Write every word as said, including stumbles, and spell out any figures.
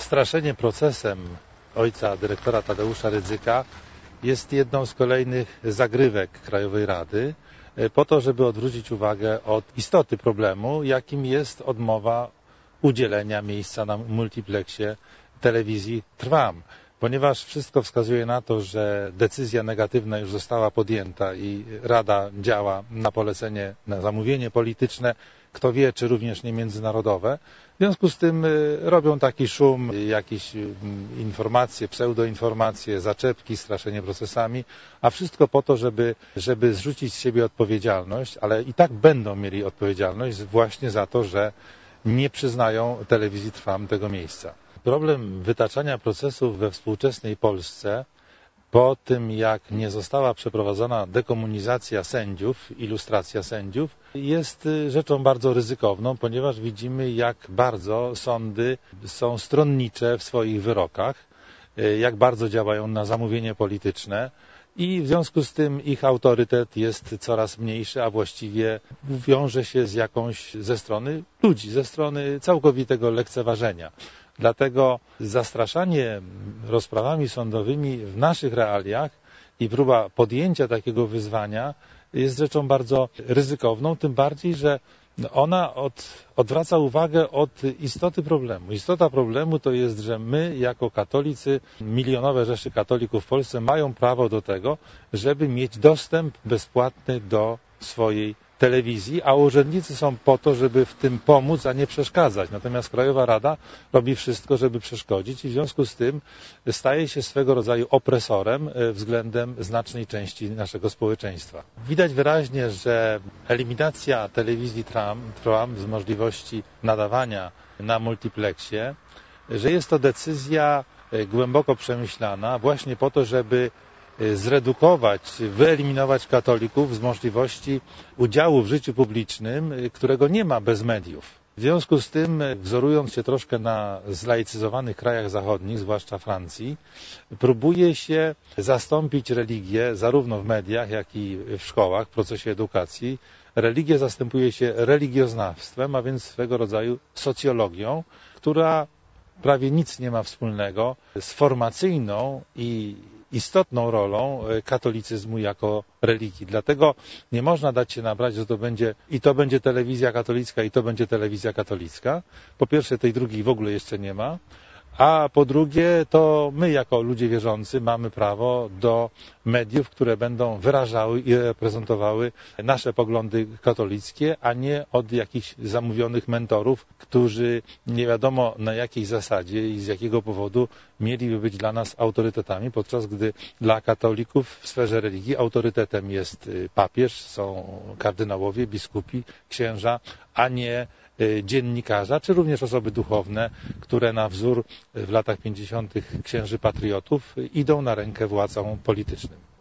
Straszenie procesem ojca dyrektora Tadeusza Rydzyka jest jedną z kolejnych zagrywek Krajowej Rady po to, żeby odwrócić uwagę od istoty problemu, jakim jest odmowa udzielenia miejsca na multiplexie telewizji Trwam. Ponieważ wszystko wskazuje na to, że decyzja negatywna już została podjęta i Rada działa na polecenie, na zamówienie polityczne, kto wie, czy również nie międzynarodowe. W związku z tym robią taki szum, jakieś informacje, pseudoinformacje, zaczepki, straszenie procesami, a wszystko po to, żeby, żeby zrzucić z siebie odpowiedzialność, ale i tak będą mieli odpowiedzialność właśnie za to, że nie przyznają telewizji Trwam tego miejsca. Problem wytaczania procesów we współczesnej Polsce po tym, jak nie została przeprowadzona dekomunizacja sędziów, ilustracja sędziów, jest rzeczą bardzo ryzykowną, ponieważ widzimy, jak bardzo sądy są stronnicze w swoich wyrokach, jak bardzo działają na zamówienie polityczne i w związku z tym ich autorytet jest coraz mniejszy, a właściwie wiąże się z jakąś ze strony ludzi, ze strony całkowitego lekceważenia. Dlatego zastraszanie rozprawami sądowymi w naszych realiach i próba podjęcia takiego wyzwania jest rzeczą bardzo ryzykowną, tym bardziej, że ona od, odwraca uwagę od istoty problemu. Istota problemu to jest, że my jako katolicy, milionowe rzeszy katolików w Polsce mają prawo do tego, żeby mieć dostęp bezpłatny do swojej telewizji, a urzędnicy są po to, żeby w tym pomóc, a nie przeszkadzać. Natomiast Krajowa Rada robi wszystko, żeby przeszkodzić i w związku z tym staje się swego rodzaju opresorem względem znacznej części naszego społeczeństwa. Widać wyraźnie, że eliminacja telewizji Trwam, Trwam z możliwości nadawania na multiplexie, że jest to decyzja głęboko przemyślana właśnie po to, żeby zredukować, wyeliminować katolików z możliwości udziału w życiu publicznym, którego nie ma bez mediów. W związku z tym, wzorując się troszkę na zlaicyzowanych krajach zachodnich, zwłaszcza Francji, próbuje się zastąpić religię zarówno w mediach, jak i w szkołach, w procesie edukacji. Religię zastępuje się religioznawstwem, a więc swego rodzaju socjologią, która prawie nic nie ma wspólnego z formacyjną i istotną rolą katolicyzmu jako religii. Dlatego nie można dać się nabrać, że to będzie i to będzie telewizja katolicka i to będzie telewizja katolicka. Po pierwsze, tej drugiej w ogóle jeszcze nie ma. A po drugie, to my jako ludzie wierzący mamy prawo do mediów, które będą wyrażały i reprezentowały nasze poglądy katolickie, a nie od jakichś zamówionych mentorów, którzy nie wiadomo na jakiej zasadzie i z jakiego powodu mieliby być dla nas autorytetami, podczas gdy dla katolików w sferze religii autorytetem jest papież, są kardynałowie, biskupi, księża, a nie dziennikarza, czy również osoby duchowne, które na wzór w latach pięćdziesiątych księży patriotów idą na rękę władzom politycznym.